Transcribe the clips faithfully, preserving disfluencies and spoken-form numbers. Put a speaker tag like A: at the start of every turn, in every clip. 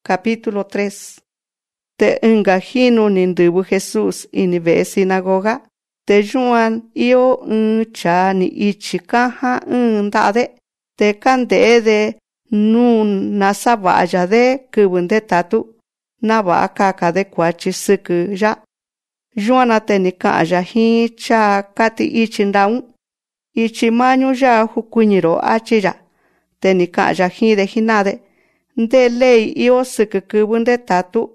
A: Capítulo tres. Te engajino nindubu Jesús inive sinagoga. Te yuan io un cha ni ichi kaha un dade. Te kande de nun nasavaya de kubunde tatu. Nava kaka de kwachi suku ya. Yuana te ni kaya hi cha kati ichi ndaun. Ichi manyu ya hukunyiro achi ya. Te ni kaya hi de hinade. Nde lei io suku kubunde tatu.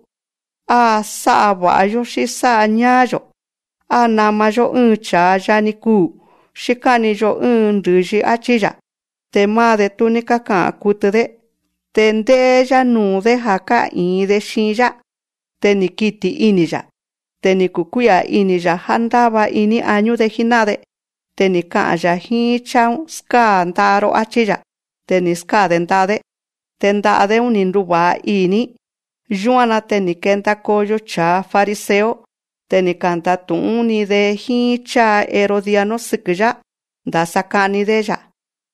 A: A sa vayo shi sa nyayo. A namayo un cha ya ni ku. Shikani yo un duji achi ya. Te made tunika ka kutude. Te nde ya nu de haka in de shin ya. Te ni kiti ini ya. Te ni kukuya ini ya handaba ini año de hinade. Te ni ka ya hi chau ska ndaro achi ya. Te ni ska dendade. Te ndade uninruba ini. Yuana te ni kenta koyo cha fariseo. Te ni kanta tuni de hi cha herodiano sikya. Da sakani de ya.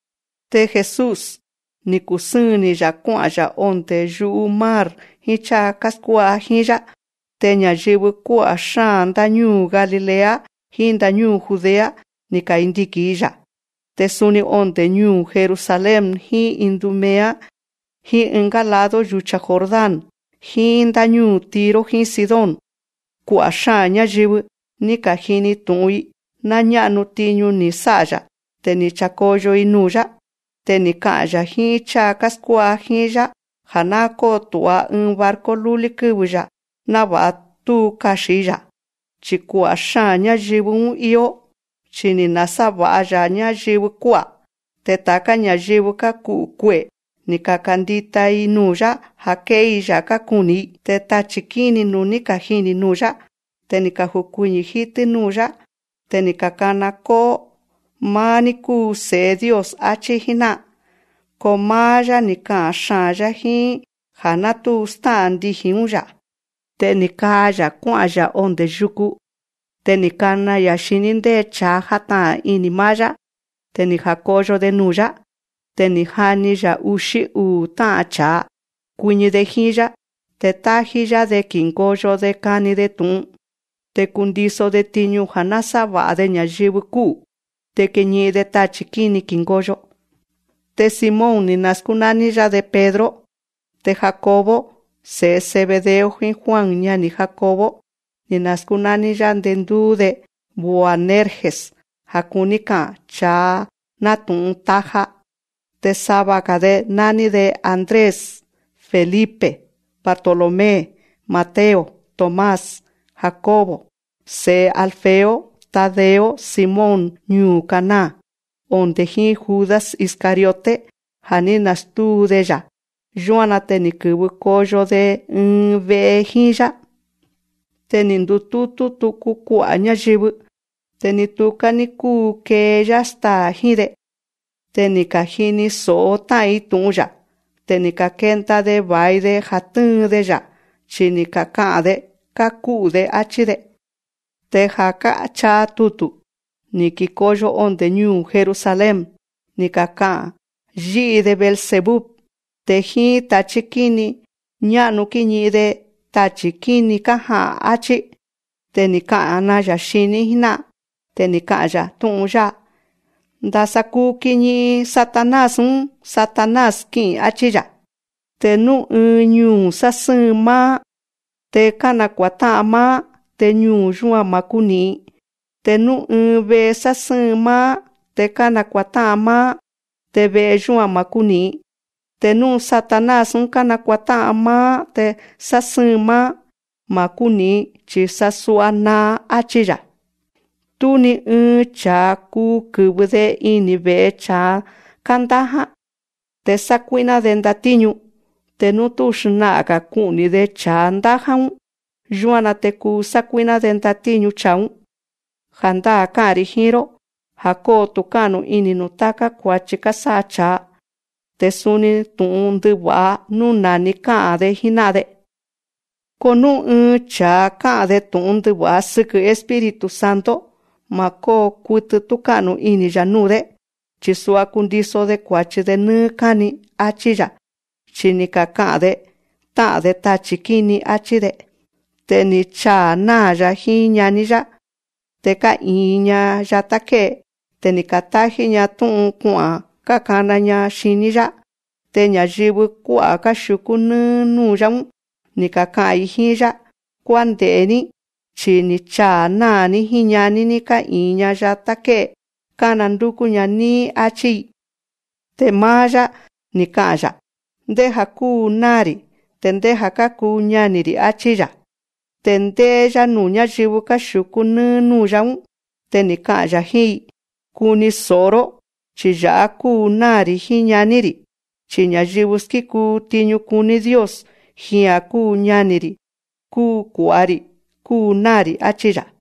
A: Te Jesús ni kusuni ya kwa ya onte yu mar hi cha kaskua hi ya. Te nyajibu kwa shan da nyu Galilea hi da nyu Judea ni ka indiki ya. Te suni onte nyu Jerusalem hi Indumea hi engalado yucha Jordan hi da nyu Tiro hi Sidon. Kwa shan nyajibu ni ka hini tui na nyanu tinyu ni saya. Te ni chakoyo inuya. Te ni kaya hi cha kaskua hi ya. Hanako tua un barco luli kubuya. Na va tu kashi ya. Chikua shan nyajibu iyo. Chini nasa vaya nyajibu kwa. Te taka nyajibu ka kukwe. Ni kakandita inuya. Hakei ya kakuni. Te tachikini nuni kahini nuya. Te ni kahukunyi hiti nuya. Te ni kakana ko. Mani ku se Dios achi hina. Ko maya ni ka shaya hi. Hana tu standi hiuya. Te ni kaya kwaya onde yuku. Te ni kana ya shininde cha hata ini maya. Te ni hakoyo de nuya. Te ni hani ya ushi u ta cha. Kuñi de hiya. Te tahiya de kinkoyo de kani de tun. Te kundiso de tiñu hanasa va de nyajibu ku. Te keñi de tachikini kinkoyo. Te Simón ni naskunani ya de Pedro. Te Jacobo. Se Zebedeo hin Juan ña ni Jacobo. Ni naskunani ya dendu de Boanerges. Hakunika cha natun taja. Te Sabaca de nani de Andrés. Felipe. Bartolomé. Mateo. Tomás. Jacobo. Se Alfeo. Tadeo. Simón. Ñu Caná. Onde hi Judas Iscariote. Haninas tu de ya. Yuana te ni kubu koyo de nve hi ya. Te ni ndututu tuku kua nyajibu. Te ni tuka ni ku ke ya sta hide. Te ni ka hini so ta itun ya. Te ni ka kenta de baide hatun de ya. Chini ka ka de ka ku de achide. Te haka cha tutu. Ni kikoyo onde New Jerusalem. Ni kaka. Yi de Belzebub. Te hi tachikini. Nyanu kini de tachikini kaha achi. Te ni ka anaya shini hina. Te ni kaya tunja. Dasaku kini Satanás un. Satanás kin achija. Te nu nyu sasuma. Te kana kwatama. Te nyu jua makuni. Te nu ve sasuma. Te kana kwatama. Te ve jua makuni. Te nu Satanás un kana kwatama. Te sasuma. Makuni chi sasuana achija. Tuni un cha ku kubude ini ve cha kandaha. Te sakuina de ndatiñu. Te nu tushnaga kuni de cha ndahan. Yuana te ku sakuina de ndatiñu chaun. Handa kari hiro. Hako tukanu ini nutaka kwachika sacha. Te suni tun duwa nunani ka de hinade. Konu un cha ka de tun duwa suku Espíritu Santo. Mako kutu tukanu ini janude. Chisua kundiso de kwachi de nukani achija. Chinika ka de. ta'an de tachi kini achi de. Te ni chaa naa ya jin ñani ya. Te ka in ña yata kee. Te ni ka taji ña tu'un kua'an ka kana ña xini ya. Te ñayivi kua'a ka xuku nɨɨ nuu ya un ni ka ka'an jin ya. Kuande'e ni, chi ni chaa naa ni jin ñani ni ka in ña yata kee. Kana nduku ña ni achi. Te maa ya ni ka'an ya. Ndeja kuu naari, te ndeja ka kuu ñaniri achi ya. Te ndee ya nuu ñayivi ka xuku nɨɨ nuu ya un. Te ni ka'an ya jin, kuni soro, chi ya'a kuu naari jin ñaniri. Chi ñayivi skikuu tiñu kuni Dios, jian kuu ñaniri, kuu ku'ari, kuu naari achi ya.